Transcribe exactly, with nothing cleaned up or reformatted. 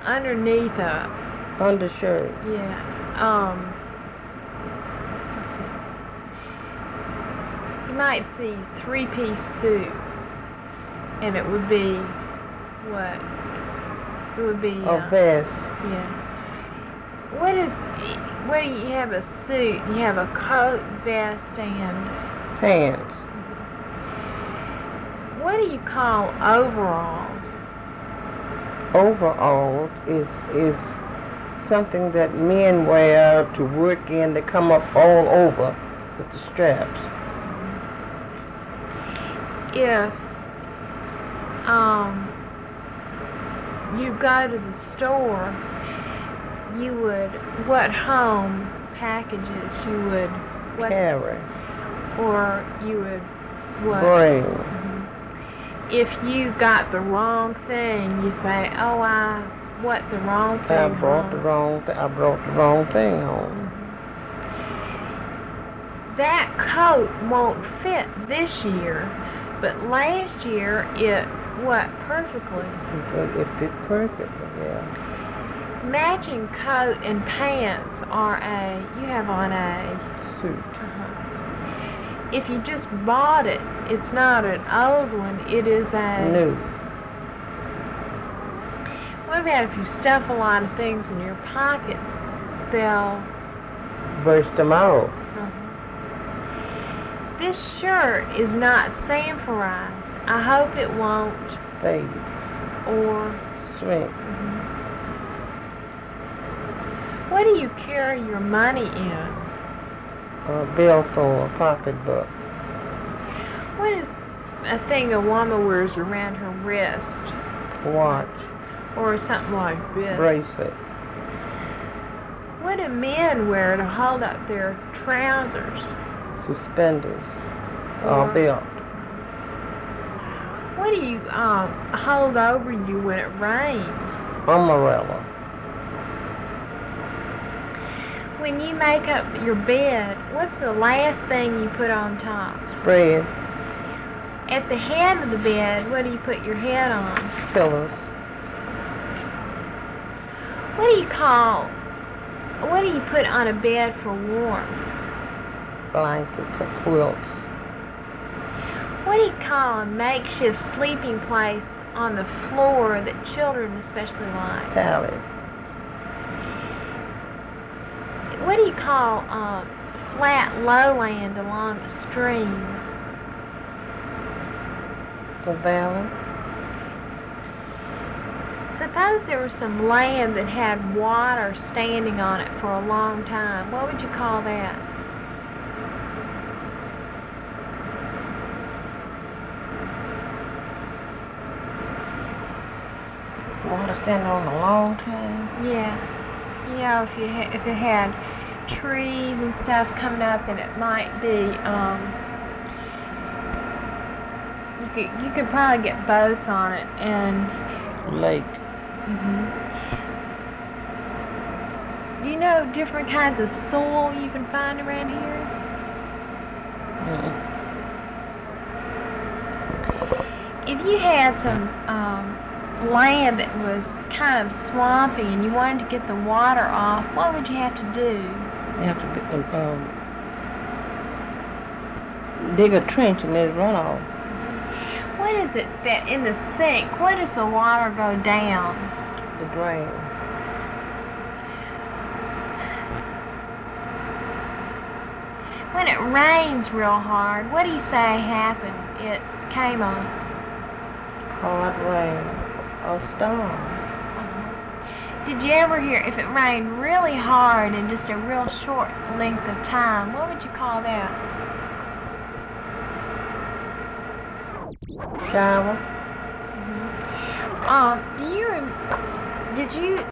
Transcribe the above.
underneath a undershirt. yeah. Um, you might see three-piece suits, and it would be what? It would be A uh, vest. yeah. What is? What do you have? A suit. You have a coat, vest, and Pants. what do you call overalls? Overalls is is something that men wear to work in. They come up all over with the straps. If um you go to the store, you would what home packages you would what Carry. or you would what Bring. Mhm. If you got the wrong thing, you say, "Oh, I what the wrong thing." I brought the home." wrong thing. I brought the wrong thing home. That coat won't fit this year, but last year it what perfectly. It, it fit perfectly. Yeah. Matching coat and pants are a you have on a Suit. uh-huh. If you just bought it, it's not an old one, it is a New. What about if you stuff a lot of things in your pockets? They'll Burst them out. uh-huh. This shirt is not sanforized. I hope it won't Fade. or Shrink. mhm. What do you carry your money in? A billfold, a pocketbook. What is a thing a woman wears around her wrist? Watch. Or something like this. Bracelet. What do men wear to hold up their trousers? Suspenders. Or Or belt. what do you um, hold over you when it rains? Umbrella. When you make up your bed, what's the last thing you put on top? Spread. At the head of the bed, what do you put your head on? Pillows. What do you call, what do you put on a bed for warmth? Blankets or quilts. What do you call a makeshift sleeping place on the floor that children especially like? Pallet. What do you call um, flat lowland along a stream? A valley. Suppose there was some land that had water standing on it for a long time. What would you call that? Water standing on a long time. Yeah. You know, if you ha- if it had trees and stuff coming up, and it might be um, you could you could probably get boats on it and. Lake. Mm-hmm. Do you know different kinds of soil you can find around here? Mm. If you had some um, land that was kind of swampy and you wanted to get the water off, what would you have to do? You have to um, dig a trench and let it run off. What is it that in the sink, where does the water go down? The drain. When it rains real hard, what do you say happened? It came on. Hard rain. A storm. Uh-huh. Did you ever hear, if it rained really hard in just a real short length of time, what would you call that? Shower. Mm-hmm. Um, do you, rem- did you